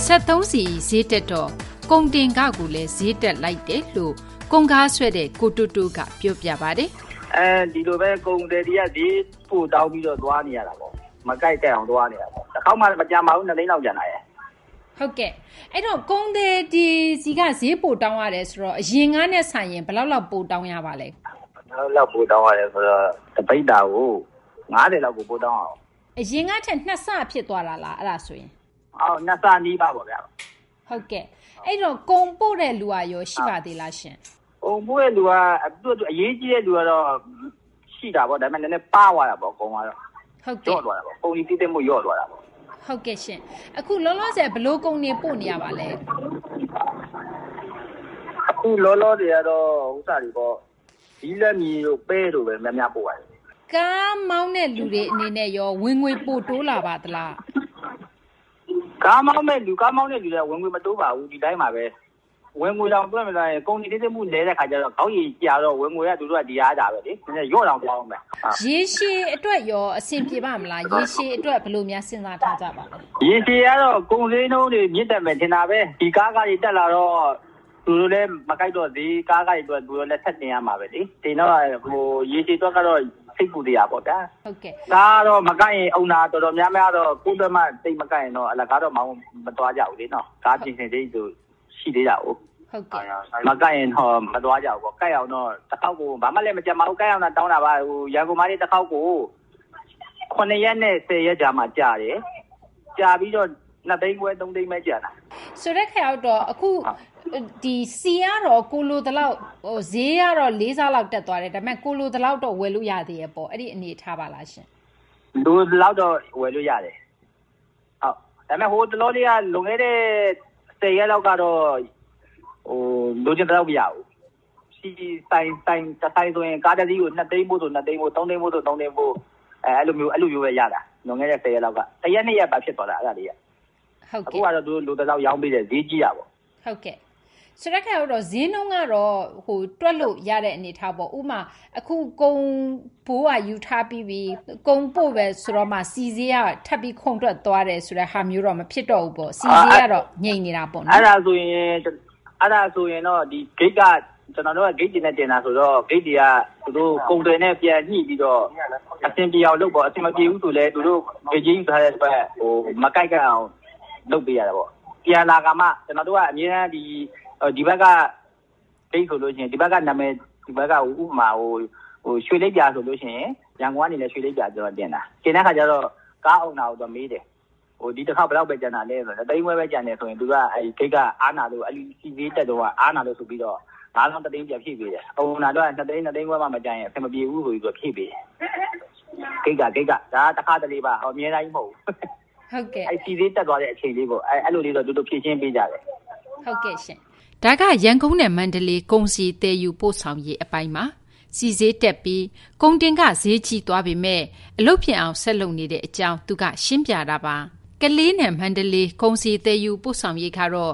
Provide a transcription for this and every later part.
73စီဈေးတက်တော့ကုန်တင်ကားကိုလည်းဈေးတက်လိုက်တယ်လို့ကုန်ကားဆွဲတဲ့ကိုတူတူကပြောပြပါတယ်ဒီလိုပဲကုန်တယ်ဒီကဈေးပို့တောင်းပြီးတော့သွားနေရတာပေါ့မကြိုက်တဲ့အောင်သွားနေတာပေါ့တစ်ခေါက်မှမကြမ်းပါဘူး2သိန်းလောက်ကျန်လာရဲ့ဟုတ်ကဲ့အဲ့တော့ကုန်တယ်ဒီစီကဈေးပို့တောင်းရတယ်ဆိုတော့အရင်ကနဲ့ဆိုင်ရင်ဘယ်လောက်ပို့တောင်းရပါလဲဘယ်လောက်ပို့တောင်းရတယ်ဆိုတော့တပိတ်တာကို90လောက်ကိုပို့တောင်းအောင်အရင်ကထက်2ဆဖြစ်သွားတာလားအဲ့ဒါဆိုရင် 2ဆနီးပါပေါ့ဗျာဟုတ်ကဲ့အဲ့တော့ကုန်ပို့တဲ့လူကရောရှိပါသေးလားရှင်ကုန်ပို့တဲ့လူကအရေးကြီးတဲ့လူကတော့ရှိတာပေါ့ဒါပေမဲ့လည်းပါသွားတာပေါ့ကုန်ကတော့ဟုတ်ကဲ့ရော့သွားတာပေါ့ကုန်ကြီးတိတိမှုရော့သွားတာပေါ့ဟုတ်ကဲ့ရှင်အခုလောလောဆယ်ဘလို့ကုန်နေပို့နေရပါလဲအခုလောလောဆယ်ကတော့ဥစ္စာတွေပေါ့ဒီလက်မီတို့ပဲတို့ပဲများများပို့ရတယ်ကားမောင်းတဲ့လူတွေအနေနဲ့ရောဝင်ငွေပို့တိုးလာပါသလားကားမောင်းတဲ့လူတွေကဝင်ငွေမတိုးပါဘူးဒီတိုင်းပါပဲဝင်ငွေတောင်တွက်မလာရင်ကုန်တိတိမှုလဲတဲ့ခါကျတော့ခေါင်းရည်ကြာတော့ဝင်ငွေကသူတို့ကဒီအားတာပဲလေနည်းနည်းရော့တောင်ပြောင်းမယ်ရေရှည်အတွက်ရောအဆင်ပြေပါမလားရေရှည်အတွက်ဘယ်လိုများစဉ်းစားထားကြပါလဲရေရှည်ကတော့ကုန်စည်နှုန်းတွေမြင့်တက်မယ်ထင်တာပဲဒီကားတွေတက်လာတော့သူတို့လည်းမကြိုက်တော့ဒီကားတွေအတွက်သူတို့လည်းဆက်တင်ရမှာပဲလေတင်တော့ရေရှည်အတွက်ကတော့စိတ်ပူတရားပေါ့ဗျာဟုတ်ကဲ့ဒါတော့မကိုက်ရင်အုံနာတော်တော်များများတော့ကိုယ်သက်မှတိတ်မကိုက်ရင်တော့အလကားတော့မသွားကြဘူးလေနော်ကားပြင်ဆင်သေးသူရှိသေးတာဟုတ်ကဲ့မကိုက်ရင်တော့မသွားကြဘူးပေါ့ကိုက်အောင်တော့တစ်ခေါက်ကိုဘာမှလည်းမကြမ်းမအောင်ကိုက်အောင်တော့တောင်းတာပါရန်ကုန်မှာလေးတစ်ခေါက်ကို9ရက်နဲ့10ရက်ကြာမှကြာတယ်ကြာပြီးတော့2သိန်းခွဲ3သိန်းပဲကြာတာဆိုတဲ့ခါတော့အခုဒီစီကတော့ကိုလိုတလောက်ဈေးကတော့4ဆလောက်တက်သွားတယ်ဒါပေမဲ့ကိုလိုတလောက်တော့ဝယ်လို့ရသေးရဲ့ပေါ့အဲ့ဒီအနေထားပါလားရှင်လူလောက်တော့ဝယ်လို့ရတယ်ဟုတ်ဒါပေမဲ့ဟိုတလောလေးကလွန်ခဲ့တဲ့10ရက်လောက်ကတော့လူချင်းတော့မရဘူးစီဆိုင်ဆိုရင်ကားတစ်စီးကို2သိန်းပို့ဆို2သိန်းပို့3သိန်းပို့ဆို3သိန်းပို့အဲ့လိုမျိုးပဲရတာလွန်ခဲ့တဲ့10ရက်လောက်က1ရက်2ရက်ပဲဖြစ်သွားတာအဲ့ဒါလေးကဟုတ်ကဲ့အခုကတော့သူလူတလောက်ရောင်းပေးတယ်ဈေးကြီးတာပေါ့ဟုတ်ကဲ့ဆိုတော့ကတော့ဈေးနှုန်းကတော့တွက်လို့ရတဲ့အနေထားပေါ့ဥမာအခုကုန်ဘိုးကယူထားပြီးပြီကုန်ပို့ပဲဆိုတော့မှစီဈေးကထပ်ပြီးခုန်တွက်သွားတယ်ဆိုတဲ့ဟာမျိုးတော့မဖြစ်တော့ဘူးပေါ့စီဈေးကတော့ငြိမ်နေတာပေါ့နော်အဲ့ဒါဆိုရင်တော့ဒီဂိတ်ကကျွန်တော်တို့ကဂိတ်တင်နဲ့တင်တာဆိုတော့ဂိတ်တွေကသူတို့ကုန်တယ်နဲ့ပြန်ညှိပြီးတော့အဆင်ပြေအောင်လုပ်ပေါ့အဆင်မပြေဘူးဆိုလဲသူတို့ဂိတ်ကြီးယူထားတဲ့အတွက်မကိုက်အောင်လုပ်ပေးရတာပေါ့ပြန်လာကမှကျွန်တော်တို့ကအမြဲတမ်းဒီဘက်ကဂိတ်ဆိုလို့ရှိရင်ဒီဘက်ကနာမည်ဒီဘက်ကဥပမာရွှေလိပ်ပြာဆိုလို့ရှိရင်ရန်ကုန်ကနေလည်းရွှေလိပ်ပြာကျွန်တော်တင်တာတင်တဲ့ခါကျတော့ကားအောင်နာကိုတော့မေးတယ်ဒီတစ်ခါဘယ်လောက်ပဲကျန်တာလဲဆိုတော့တိမ်ဝဲပဲကျန်တယ်ဆိုရင်သူကအဲဒီဂိတ်ကအားနာလို့အလူစီသေးတက်တော့အားနာလို့ဆိုပြီးတော့9000တသိန်းပြဖြည့်ပေးတယ်။အောင်နာတော့2သိန်းခွဲမှမကြမ်းရင်အဆင်မပြေဘူးဆိုပြီးတော့ဖြည့်ပေးတယ်။ဂိတ်ကဒါတစ်ခါတလေပါအမြဲတမ်းမဟုတ်ဘူး။ဟုတ်ကဲ့။စီသေးတက်သွားတဲ့အချိန်လေးပေါ့အဲ့လိုလေးတော့သူတို့ဖြည့်ချင်းပေးကြတယ်။ဟုတ်ကဲ့ရှင်။ဒါကရန်ကုန်နဲ့မန္တလေးကုန်စည်တည်ယူပို့ဆောင်ရေးအပိုင်းမှာစီဈေးတက်ပြီးကုန်တင်ကဈေးကြီးသွားပေမဲ့အလုပ်ဖြစ်အောင်ဆက်လုပ်နေတဲ့အကြောင်းသူကရှင်းပြတာပါ။ကလေးနဲ့မန္တလေးကုန်စည်တည်ယူပို့ဆောင်ရေးကတော့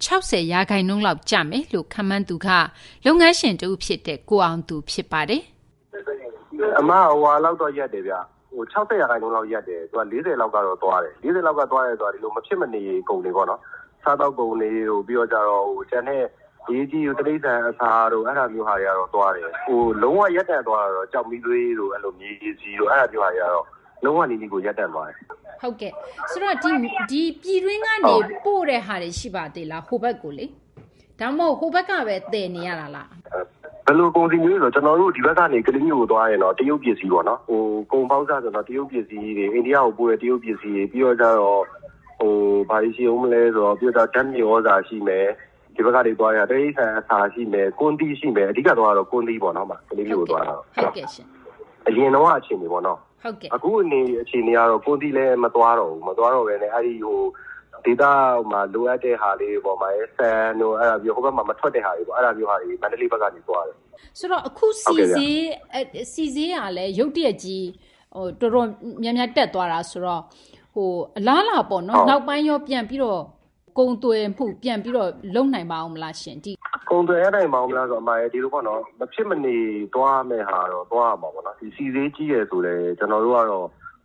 60%လောက်ကျမယ်လို့ခန့်မှန်းသူကလုပ်ငန်းရှင်တူဖြစ်တဲ့ကိုအောင်သူဖြစ်ပါတယ်အမဟိုလောက်တော့ရက်တယ်ဗျ60%လောက်ရက်တယ်သူက40လောက်ကတော့သွားတယ်40လောက်ကသွားတယ်ဆိုတာဒီလိုမဖြစ်မနေကုန်တွေပေါ့နော်စားတော့ကုန်တွေတို့ပြီးတော့ကြတော့ကျန်တဲ့ရေးကြီးတိရစ္ဆာန်အစာတို့အဲ့ဒါမျိုးဟာတွေကတော့သွားတယ်လုံးဝရက်တက်သွားတော့ကြောက်မီးသွေးတို့အဲ့လိုမြေကြီးစီတို့အဲ့ဒါမျိုးဟာတွေကတော့လုံးဝနီးနီးကိုရက်တက်သွားတယ်ဟုတ်ကဲ့ဆိုတော့ဒီပြည်တွင်းကနေပို့တဲ့ဟာတွေရှိပါသေးလားဟိုဘက်ကိုလေဒါမှမဟုတ်ဟိုဘက်ကပဲတည်နေရတာလားဘယ်လိုကုန်စည်မျိုးဆိုကျွန်တော်တို့ဒီဘက်ကနေကလေးမျိုးကိုသွားရင်တော့တရုတ်ပစ္စည်းပေါ့နော်ကုန်ပေါင်းစားဆိုတော့တရုတ်ပစ္စည်းတွေအိန္ဒိယကိုပို့တဲ့တရုတ်ပစ္စည်းတွေပြီးတော့ကြတော့ဘာရှိအောင်မလဲဆိုတော့ပြီးတော့ဓာတ်မြေဩဇာရှိမယ်ဒီဘက်ကနေသွားရတိရစ္ဆာန်အစာရှိမယ်ကွန်တီရှိမယ်အဓိကတော့ကွန်တီပေါ့နော်ကလေးမျိုးကိုသွားတာဟုတ်ကဲ့ရှင်အရင်တော့အချိန်တွေပေါ့နော်ဟုတ်ကဲ့အခုအခြေအနေကတော့ကွန်တီလည်းမသွားတော့ဘူးမသွားတော့ပဲねအဲ့ဒီဒေတာမှာလိုအပ်တဲ့ဟာလေးပေါ်မှာဆန်တို့အဲ့ဒါမျိုးဟိုဘက်မှာမထွက်တဲ့ဟာတွေပေါ့အဲ့ဒါမျိုးဟာတွေမန္တလေးဘက်ကနေသွားတယ်ဆိုတော့အခုစီဈေးကလည်းရုတ်တရက်ကြီးတော်တော်များများတက်သွားတာဆိုတော့အလားလာပေါ့နော်နောက်ပိုင်းရောပြန်ပြီးတော့ကုံသွယ်မှုပြန်ပြီးတော့လုံနိုင်ပါအောင်မလားရှင်ဒီကုံသွယ်ရနိုင်ပါအောင်မလားဆိုတော့အမရဲ့ဒီလိုပေါ့နော်မဖြစ်မနေသွားမယ်ဟာတော့သွားမှာပေါ့နော်ဒီစီဈေးကြီးရယ်ဆိုလေကျွန်တော်တို့ကတော့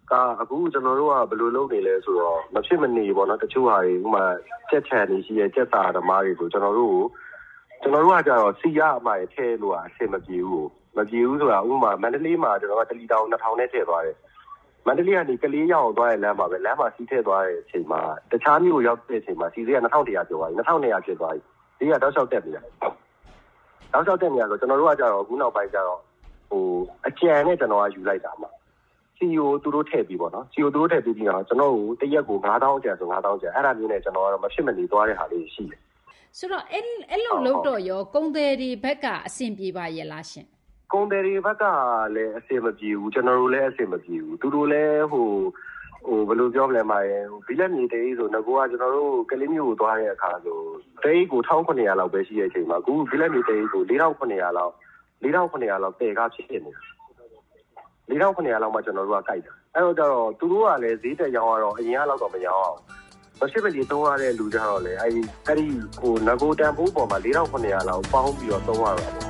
အခုကျွန်တော်တို့ကဘယ်လိုလုပ်နေလဲဆိုတော့မဖြစ်မနေပေါ့နော်တချို့ဟာတွေဥမာကြက်ချန်နေရှိရဲ့ကြက်စာဓမ္မတွေဆိုကျွန်တော်တို့ကကြတော့စီရအမှရထဲလို့အဆင်မပြေဘူးဆိုတာဥမာမန္တလေးမှာကျွန်တော်ကတလီတောင်2000နဲ့ထည့်သွားတယ်မန္တလေးကနေကလေးရောက်သွားတဲ့လမ်းမှာပဲလမ်းမှာစီးထည့်သွားတဲ့အချိန်မှာတခြားမြို့ရောက်တဲ့အချိန်မှာစီးက2100ကျော်သွားပြီ2200ဖြစ်သွားပြီဒီကတောက်လျှောက်တက်နေတာဆိုကျွန်တော်တို့ကကြတော့အခုနောက်ပိုင်းကြတော့အကြံနဲ့ကျွန်တော်ကယူလိုက်တာမှာCEO သူတို့ထည့်ပြီးပေါ့နော် CEO သူတို့ထည့်ပြီးတော့ကျွန်တော်တို့တရက်ကို9000ကျန်ဆို9000ကျန်အဲ့ဒါမျိုးနဲ့ကျွန်တော်ကတော့မဖြစ်မနေသွားတဲ့ဟာလေးရှိတယ်ဆိုတော့အဲ့လိုလုပ်တော့ရောကုန်သည်တွေဘက်ကအဆင်ပြေပါရဲ့လားရှင်ကုန်သည်တွေဘက်ကလည်းအဆင်မပြေဘူးကျွန်တော်တို့လည်းအဆင်မပြေဘူးသူတို့လည်းဘယ်လိုပြောမလဲမှာဘီလက်မြေတေးဆိုငကိုကကျွန်တော်တို့ကလေးမျိုးကိုသွားတဲ့အခါဆိုတေးကို1900လောက်ပဲရှိတဲ့အချိန်မှာအခုဘီလက်မြေတေးကို4900လောက်တည်ကားဖြစ်နေတာ4900လောက်မှကျွန်တော်တို့ကကြိုက်တာအဲ့တော့ကျတော့သူတို့ကလည်းဈေးတက်ရောင်းတော့အရင်ကလောက်တော့မရောင်းအောင်မရှိမလီသုံးရတဲ့လူကြတော့လေအဲ့ဒီငကိုတန်ဖိုးပေါ်မှာ4900လောက်ပေါင်းပြီးတော့သုံးရတော့